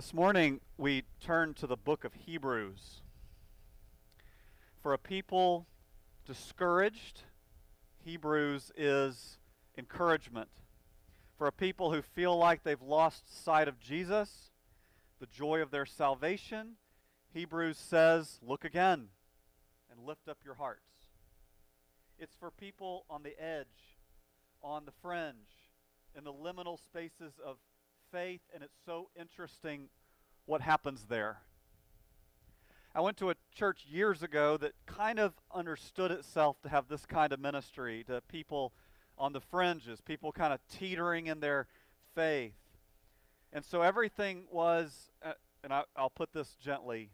This morning we turn to the book of Hebrews. For a people discouraged, Hebrews is encouragement. For a people who feel like they've lost sight of Jesus, the joy of their salvation, Hebrews says, look again and lift up your hearts. It's for people on the edge, on the fringe, in the liminal spaces of faith, and it's so interesting what happens there. I went to a church years ago that kind of understood itself to have this kind of ministry to people on the fringes, people kind of teetering in their faith. And so everything was, and I'll put this gently,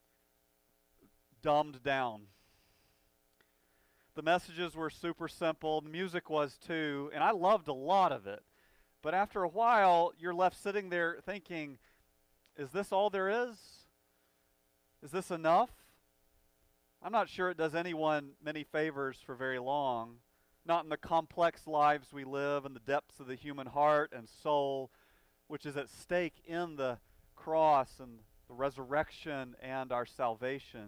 dumbed down. The messages were super simple, the music was too, and I loved a lot of it. But after a while, you're left sitting there thinking, is this all there is? Is this enough? I'm not sure it does anyone many favors for very long. Not in the complex lives we live, in the depths of the human heart and soul, which is at stake in the cross and the resurrection and our salvation.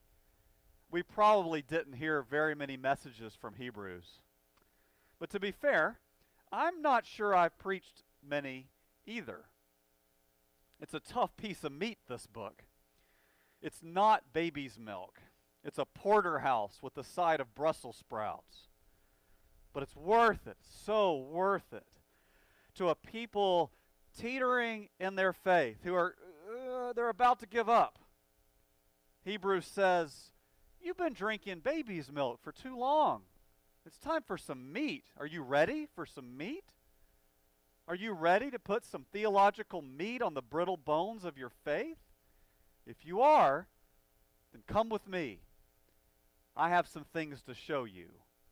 We probably didn't hear very many messages from Hebrews. But to be fair, I'm not sure I've preached many either. It's a tough piece of meat, this book. It's not baby's milk. It's a porterhouse with a side of Brussels sprouts. But it's worth it, so worth it. To a people teetering in their faith, who are, they're about to give up. Hebrews says, you've been drinking baby's milk for too long. It's time for some meat. Are you ready for some meat? Are you ready to put some theological meat on the brittle bones of your faith? If you are, then come with me. I have some things to show you.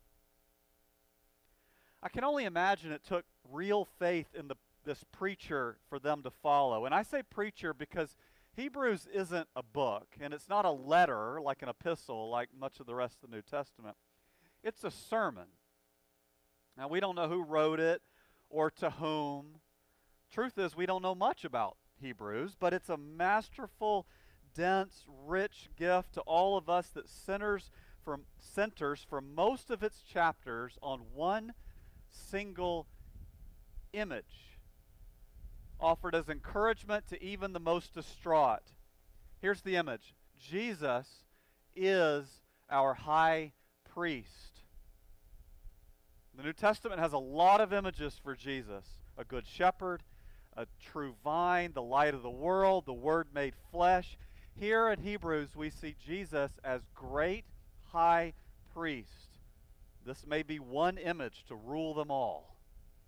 I can only imagine it took real faith in this preacher for them to follow. And I say preacher because Hebrews isn't a book, and it's not a letter like an epistle like much of the rest of the New Testament. It's a sermon. Now, we don't know who wrote it or to whom. Truth is, we don't know much about Hebrews, but it's a masterful, dense, rich gift to all of us that centers for most of its chapters on one single image, offered as encouragement to even the most distraught. Here's the image. Jesus is our high priest. The New Testament has a lot of images for Jesus. A good shepherd, a true vine, the light of the world, the Word made flesh. Here in Hebrews, we see Jesus as great high priest. This may be one image to rule them all.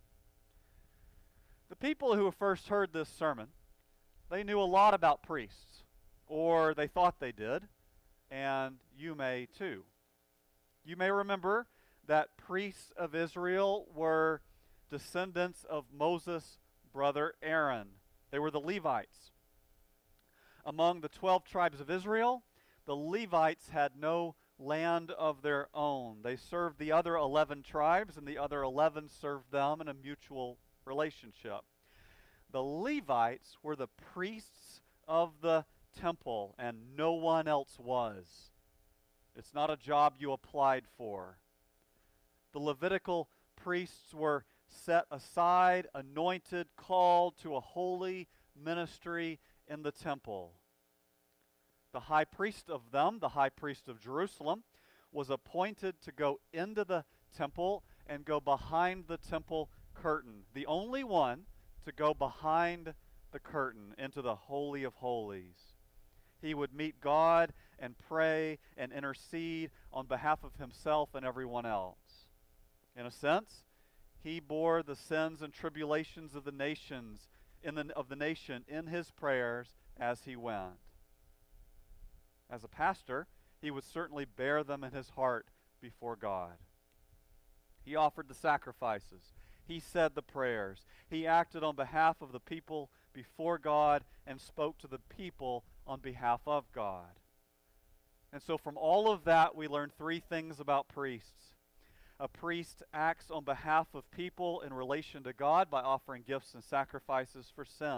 The people who first heard this sermon, they knew a lot about priests, or they thought they did, and you may too. You may remember that priests of Israel were descendants of Moses' brother Aaron. They were the Levites. Among the 12 tribes of Israel, the Levites had no land of their own. They served the other 11 tribes, and the other 11 served them in a mutual relationship. The Levites were the priests of the temple, and no one else was. It's not a job you applied for. The Levitical priests were set aside, anointed, called to a holy ministry in the temple. The high priest of them, the high priest of Jerusalem, was appointed to go into the temple and go behind the temple curtain. The only one to go behind the curtain into the Holy of Holies. He would meet God and pray and intercede on behalf of himself and everyone else. In a sense, he bore the sins and tribulations of the nations of the nation in his prayers as he went. As a pastor, he would certainly bear them in his heart before God. He offered the sacrifices. He said the prayers. He acted on behalf of the people before God and spoke to the people on behalf of God. And so from all of that, we learn three things about priests. A priest acts on behalf of people in relation to God by offering gifts and sacrifices for sins.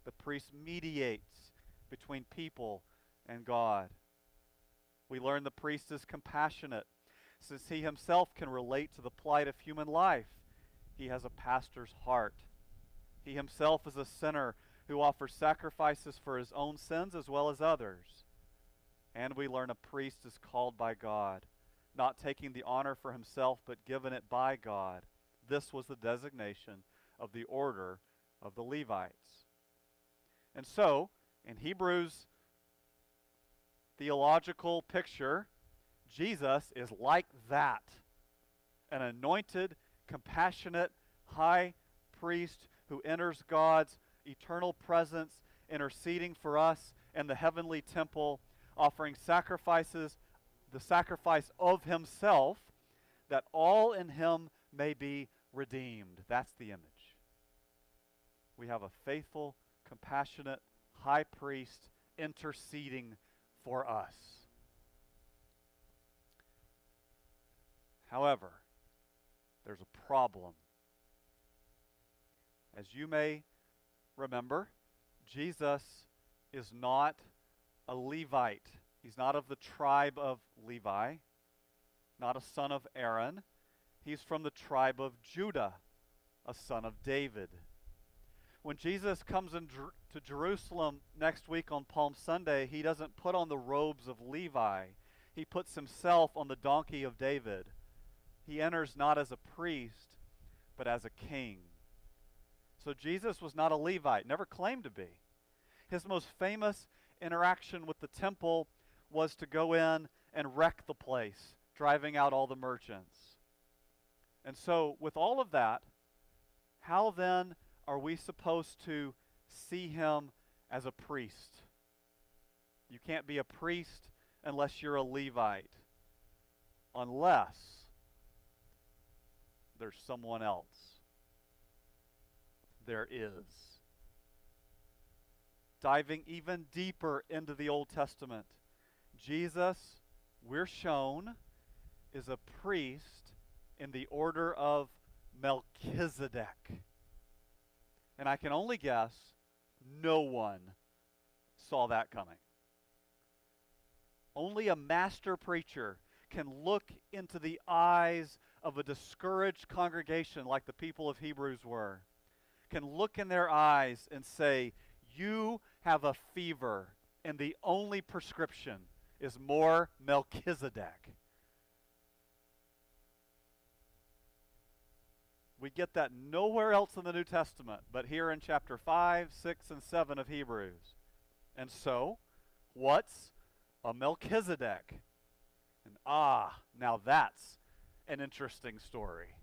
The priest mediates between people and God. We learn the priest is compassionate, since he himself can relate to the plight of human life. He has a pastor's heart. He himself is a sinner who offers sacrifices for his own sins as well as others. And we learn a priest is called by God, not taking the honor for himself, but given it by God. This was the designation of the order of the Levites. And so, in Hebrews' theological picture, Jesus is like that. An anointed, compassionate high priest who enters God's eternal presence, interceding for us in the heavenly temple, offering sacrifices, the sacrifice of himself, that all in him may be redeemed. That's the image. We have a faithful, compassionate high priest interceding for us. However, there's a problem. As you may remember, Jesus is not a Levite. He's not of the tribe of Levi, not a son of Aaron. He's from the tribe of Judah, a son of David. When Jesus comes to Jerusalem next week on Palm Sunday, he doesn't put on the robes of Levi. He puts himself on the donkey of David. He enters not as a priest, but as a king. So Jesus was not a Levite, never claimed to be. His most famous interaction with the temple was to go in and wreck the place, driving out all the merchants. And so, with all of that, how then are we supposed to see him as a priest? You can't be a priest unless you're a Levite, unless there's someone else. There is. Diving even deeper into the Old Testament, Jesus, we're shown, is a priest in the order of Melchizedek. And I can only guess no one saw that coming. Only a master preacher can look into the eyes of a discouraged congregation like the people of Hebrews were, can look in their eyes and say, you have a fever, and the only prescription is more Melchizedek. We get that nowhere else in the New Testament, but here in chapter 5, 6, and 7 of Hebrews. And so, what's a Melchizedek? And now that's an interesting story.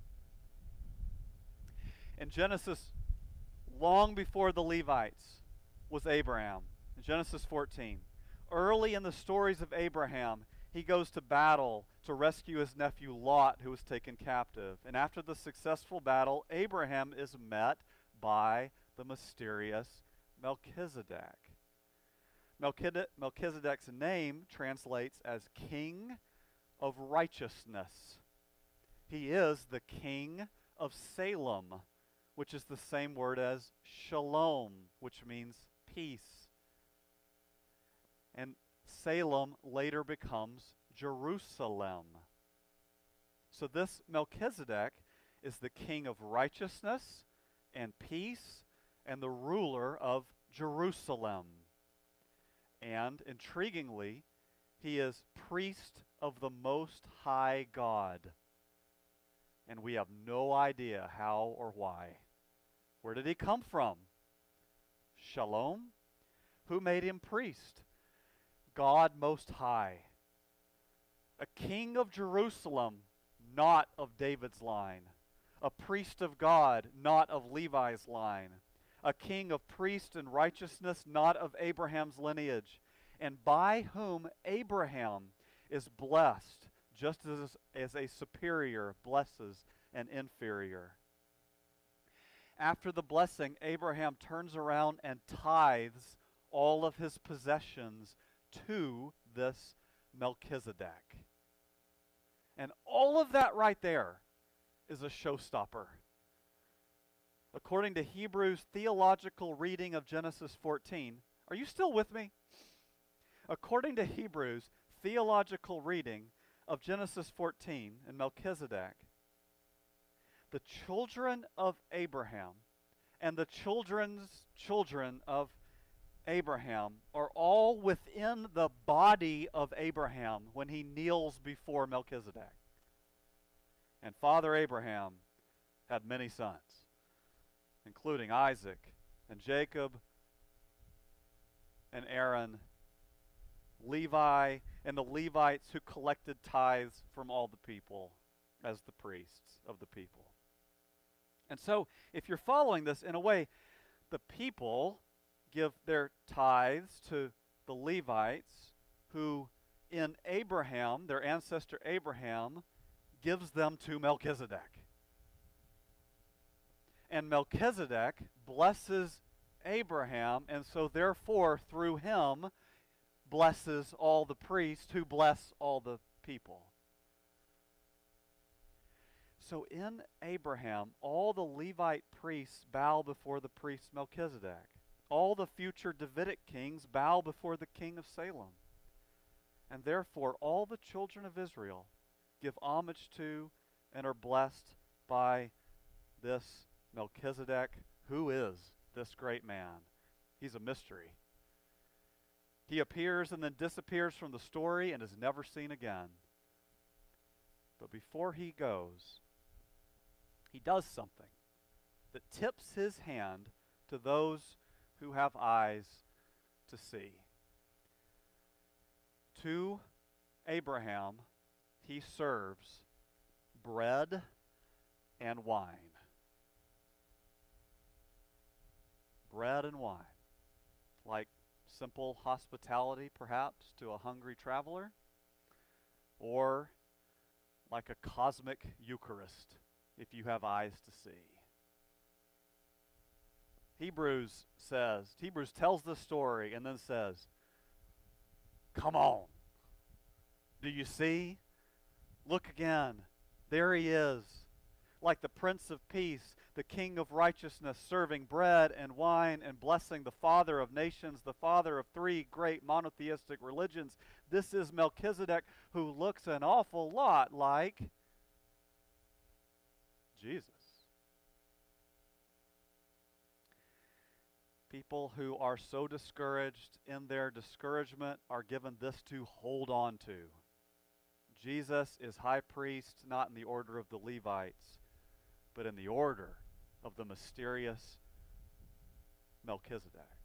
In Genesis, long before the Levites, was Abraham. In Genesis 14, early in the stories of Abraham, he goes to battle to rescue his nephew Lot, who was taken captive. And after the successful battle, Abraham is met by the mysterious Melchizedek. Melchizedek's name translates as King of Righteousness. He is the King of Salem, which is the same word as Shalom, which means peace. And Salem later becomes Jerusalem. So this Melchizedek is the king of righteousness and peace and the ruler of Jerusalem. And intriguingly, he is priest of the Most High God. And we have no idea how or why. Where did he come from? Shalom? Who made him priest? God Most High. A king of Jerusalem, not of David's line. A priest of God, not of Levi's line. A king of priest and righteousness, not of Abraham's lineage. And by whom Abraham is blessed, just as a superior blesses an inferior. After the blessing, Abraham turns around and tithes all of his possessions to this Melchizedek. And all of that right there is a showstopper. according to Hebrews' theological reading of Genesis 14. Are you still with me? According to Hebrews' theological reading of Genesis 14 and Melchizedek, the children of Abraham and the children's children of Abraham are all within the body of Abraham when he kneels before Melchizedek. And Father Abraham had many sons, including Isaac and Jacob and Aaron, Levi, and the Levites who collected tithes from all the people as the priests of the people. And so, if you're following this, in a way, the people give their tithes to the Levites, who in Abraham, their ancestor Abraham, gives them to Melchizedek. And Melchizedek blesses Abraham, and so therefore, through him, blesses all the priests who bless all the people. So in Abraham, all the Levite priests bow before the priest Melchizedek. All the future Davidic kings bow before the king of Salem. And therefore, all the children of Israel give homage to and are blessed by this Melchizedek. Who is this great man? He's a mystery. He appears and then disappears from the story and is never seen again. But before he goes, he does something that tips his hand to those who have eyes to see. To Abraham, he serves bread and wine. Bread and wine. Like simple hospitality, perhaps, to a hungry traveler, or like a cosmic Eucharist, if you have eyes to see. Hebrews tells the story and then says, come on. Do you see? Look again. There he is, like the Prince of Peace, the King of Righteousness, serving bread and wine and blessing the Father of nations, the Father of three great monotheistic religions. This is Melchizedek, who looks an awful lot like Jesus. People who are so discouraged in their discouragement are given this to hold on to. Jesus is high priest, not in the order of the Levites, but in the order of the mysterious Melchizedek.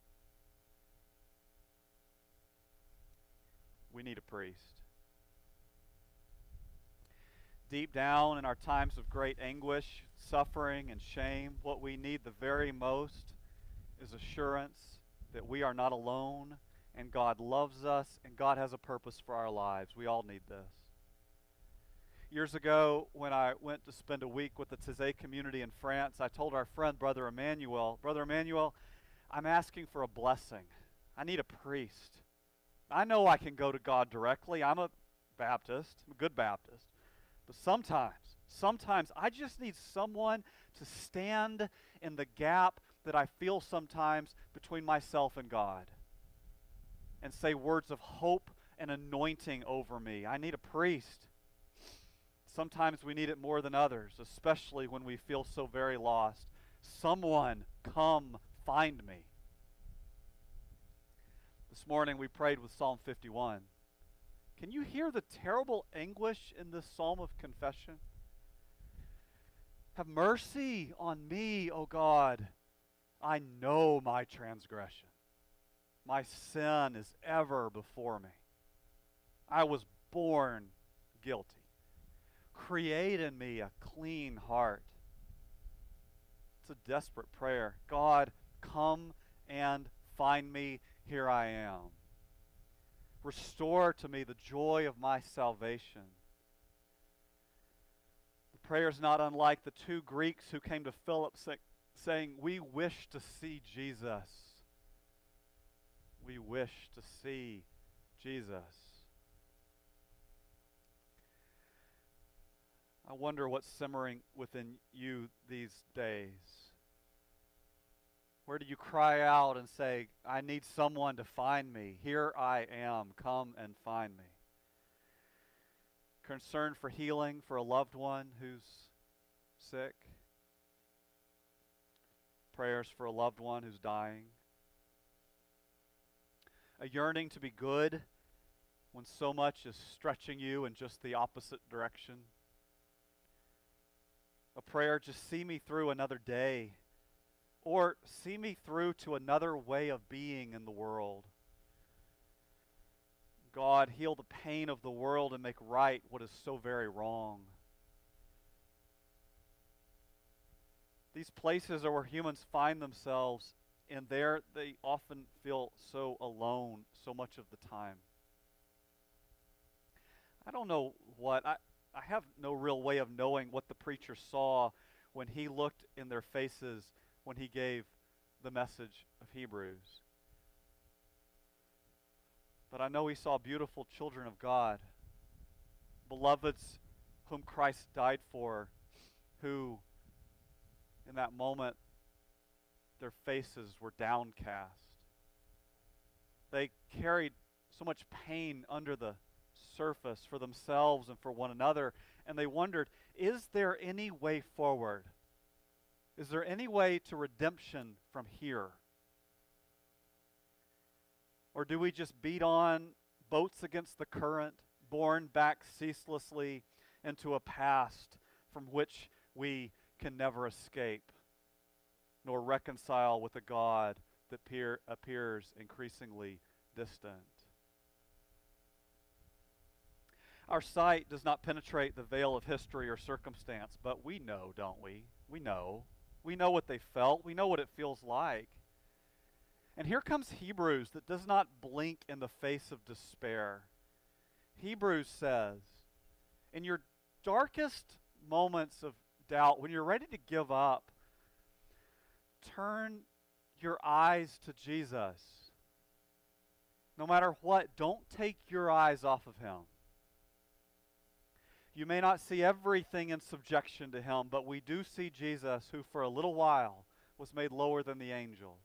We need a priest. Deep down in our times of great anguish, suffering, and shame, what we need the very most is assurance that we are not alone, and God loves us, and God has a purpose for our lives. We all need this. Years ago, when I went to spend a week with the Taizé community in France, I told our friend, Brother Emmanuel, I'm asking for a blessing. I need a priest. I know I can go to God directly. I'm a Baptist. I'm a good Baptist. But sometimes I just need someone to stand in the gap that I feel sometimes between myself and God and say words of hope and anointing over me. I need a priest. Sometimes we need it more than others, especially when we feel so very lost. Someone come find me. This morning we prayed with Psalm 51. Can you hear the terrible anguish in this psalm of confession? Have mercy on me, O God. I know my transgression. My sin is ever before me. I was born guilty. Create in me a clean heart. It's a desperate prayer. God, come and find me. Here I am. Restore to me the joy of my salvation. The prayer is not unlike the two Greeks who came to Philip saying, we wish to see Jesus. We wish to see Jesus. I wonder what's simmering within you these days. Where do you cry out and say, I need someone to find me? Here I am. Come and find me. Concern for healing for a loved one who's sick. Prayers for a loved one who's dying. A yearning to be good when so much is stretching you in just the opposite direction. A prayer, just see me through another day, or see me through to another way of being in the world. God, heal the pain of the world and make right what is so very wrong. These places are where humans find themselves, and there they often feel so alone so much of the time. I don't know I have no real way of knowing what the preacher saw when he looked in their faces when he gave the message of Hebrews. But I know he saw beautiful children of God, beloveds whom Christ died for, who in that moment their faces were downcast. They carried so much pain under the surface for themselves and for one another, and they wondered, is there any way forward? Is there any way to redemption from here? Or do we just beat on, boats against the current, borne back ceaselessly into a past from which we can never escape, nor reconcile with a God that appears increasingly distant? Our sight does not penetrate the veil of history or circumstance, but we know, don't we? We know. We know what they felt. We know what it feels like. And here comes Hebrews that does not blink in the face of despair. Hebrews says, in your darkest moments of doubt, when you're ready to give up, turn your eyes to Jesus. No matter what, don't take your eyes off of him. You may not see everything in subjection to him, but we do see Jesus, who for a little while was made lower than the angels.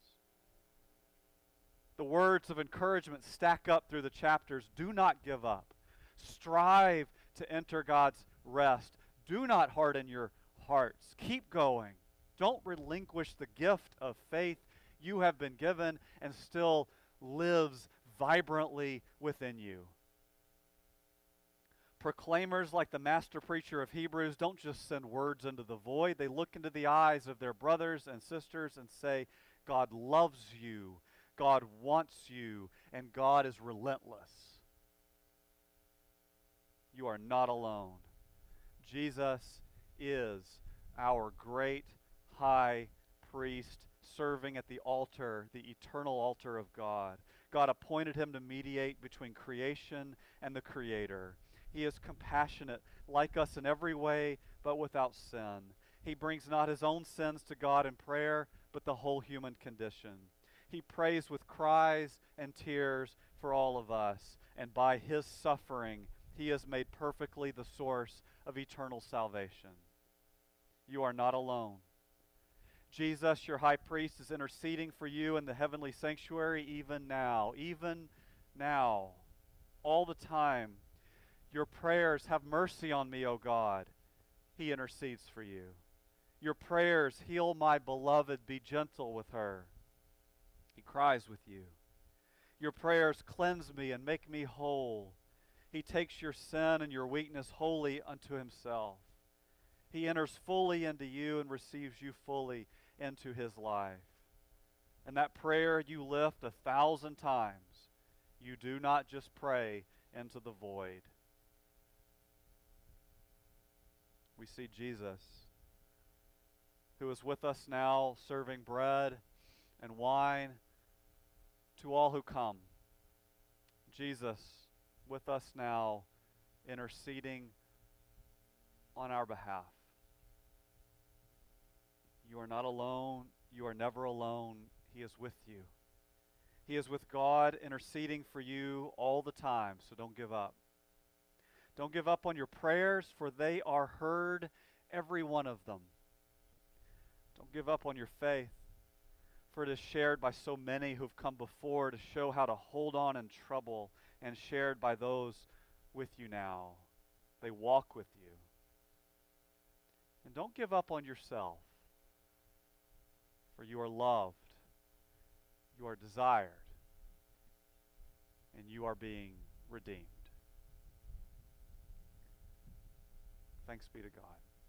The words of encouragement stack up through the chapters. Do not give up. Strive to enter God's rest. Do not harden your hearts. Keep going. Don't relinquish the gift of faith you have been given and still lives vibrantly within you. Proclaimers like the master preacher of Hebrews don't just send words into the void. They look into the eyes of their brothers and sisters and say, God loves you, God wants you, and God is relentless. You are not alone. Jesus is our great high priest serving at the altar, the eternal altar of God. God appointed him to mediate between creation and the Creator. He is compassionate, like us in every way, but without sin. He brings not his own sins to God in prayer, but the whole human condition. He prays with cries and tears for all of us, and by his suffering, he has made perfectly the source of eternal salvation. You are not alone. Jesus, your high priest, is interceding for you in the heavenly sanctuary even now, all the time. Your prayers, have mercy on me, O God. He intercedes for you. Your prayers, heal my beloved, be gentle with her. He cries with you. Your prayers, cleanse me and make me whole. He takes your sin and your weakness wholly unto himself. He enters fully into you and receives you fully into his life. And that prayer you lift 1,000 times, you do not just pray into the void. We see Jesus, who is with us now, serving bread and wine to all who come. Jesus, with us now, interceding on our behalf. You are not alone. You are never alone. He is with you. He is with God, interceding for you all the time, so don't give up. Don't give up on your prayers, for they are heard, every one of them. Don't give up on your faith, for it is shared by so many who've come before to show how to hold on in trouble, and shared by those with you now. They walk with you. And don't give up on yourself, for you are loved, you are desired, and you are being redeemed. Thanks be to God.